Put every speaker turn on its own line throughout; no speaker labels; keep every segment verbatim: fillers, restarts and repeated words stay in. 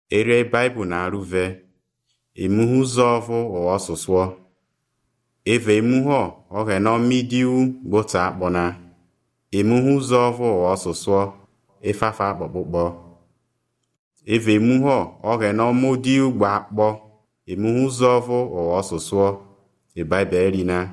Ere Bible na aruve. Emuhu zovu o osuswo. Eve emuho oge no midiu bota akpona. Emuhu zovu o osuswo. Efafa akpokpokpo. Eve emuho oge no modiu gba akpo. Emuhu zovu o osuswo. E Bible erina.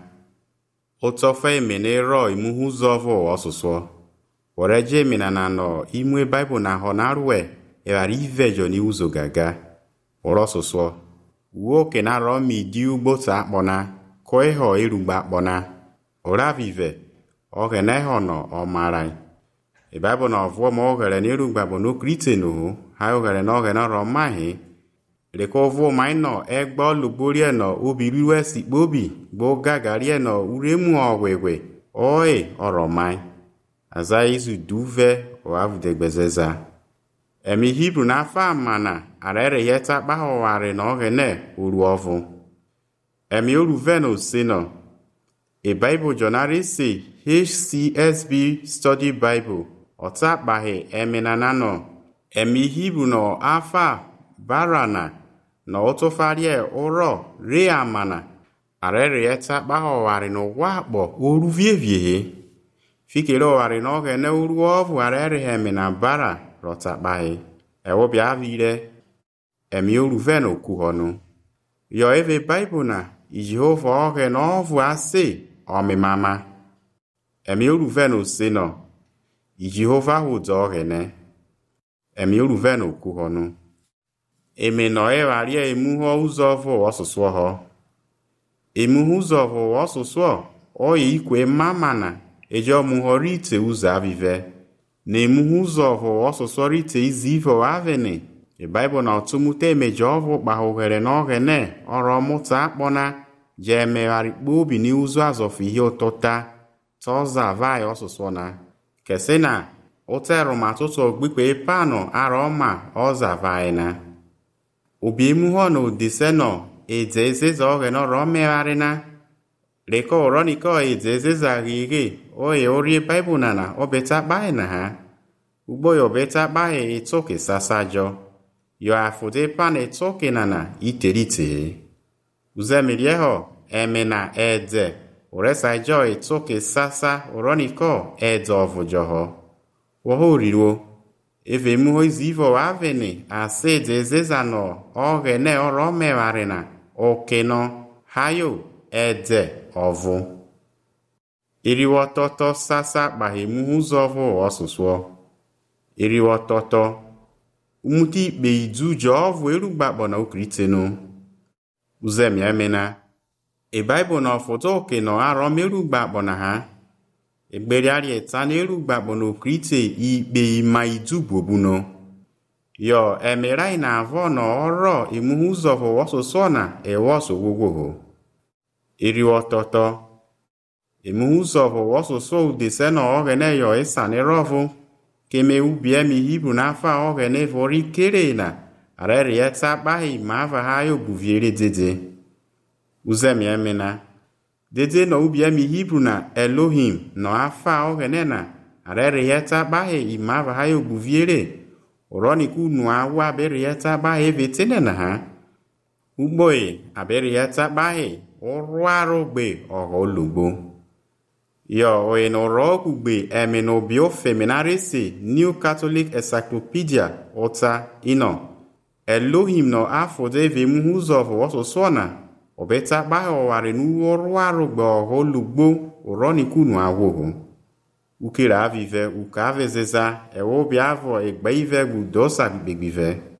Otofe emene ro emuhu zovu o osuswo. Oreje emena na no imwe Bible na ho na arwe. Ewari ivejo ni uzo gaga. Oro osuswo. Uo ke na ro mi di ugbota akpona. Ko eho erugba akpona. Ora vive. Oge na eho no o marai. E Bible na ovuo ma ogere ni erugba bo no krite no. Ha ogere na oge na ro mahi. Leko ovuo mai no egbo lugbori no obi riwe si bobi. Bo gagari no uremu ogwegwe. Oe oro mai. Aza izu duve o avudegbezeza. Emi Hebrew na afa mana arere yeta bahoware na ogene uru ovu. Emi oruveno sino. A Bible journal say H C S B Study Bible. Ota bahe emi nanano. Emi Hebrew no afa barana na otofarie oro re amana. Arere yeta bahoware no wakbo oruvievie. Fikere oware na ogene uru ovu arere emi na bara. Rota bae. Ewo bia vire. Emi oruveno kuhonu. Yo eve Bible na. Jehova oge no ovu ase. Omi mama. Emi oruveno sino. Jehova hudo oge ne. Emi oruveno kuhonu. Emi no ewaria emuho uzovo osuswo ho. Emuho uzovo osuswo. Oye ikwe mamana. Ejo muhorite uzo avive. N'emuhu ụzọ ọhụ ọsụsọrite izivo avene. The Bible na otumute emeje ọhụ kpahụghere n'oghene ọrụ mụta akpọna je emegharị kpobi n'iụzọ azọfụ ihe ụtọta tọza vai ọsụsọ na. Kese na ụterụ ma tụtụ ogbikpe panụ arọma ọza vai na. Obi emuhu na odise nọ eze ezeza oghene ọrụ megharị na. Leko oroniko eze ezeza gige. Oye orie Bible na na obeta bae na ha. Ugbo yo beta bae etoke sasajo. Yo afude pan etoke na na iterite. Uzemirieho eme na ede. Oresa jo etoke sasa oroniko ede ovujoho. Woho riwo. Eve muho izivo avene ase dezeza no ogene oro meware na. Okeno hayo ede ovu. Iriwototo sasa bahemuhu zovo osuswo. Iriwototo. Umuti ikpe idu jovu erugbakpo na ukritenu. Uzemi emena. E Bible na ofoto oke no arom erugbakpo na ha. Egberi ari etan erugbakpo na ukrite ikpe ima idu bobuno. Yo emerai na avo no oro emuhu zovo osuswo na ewoso gwogwoho. Iriwototo. Emuhu ụzọ ọsụsụ udise na ogene yo isa nerovu. Keme ubi emi Hebrew na afa ogene vori kere na. Arere yeta bahi ma ava ha yo buviere dede. Uzemi emena. Dede no ubi emi Hebrew na Elohim no afa ogene na. Arere yeta bahi ma ava ha yo buviere. Oroniku nu awa abere yeta bahi vetene na ha. Ugboe abere yeta bahi. Oruaro gbe oho lugbo. Yo oye no rogugbe eme no bio feminarese New Catholic Encyclopedia ota ino. Elohim no afode vemuhu zovo ososona. Obeta bahe oware nu oruaro gbe oho lugbo oroniku nu awoho. Ukira avive uka avezeza ewo biavo egbe ive gudosa bigbive.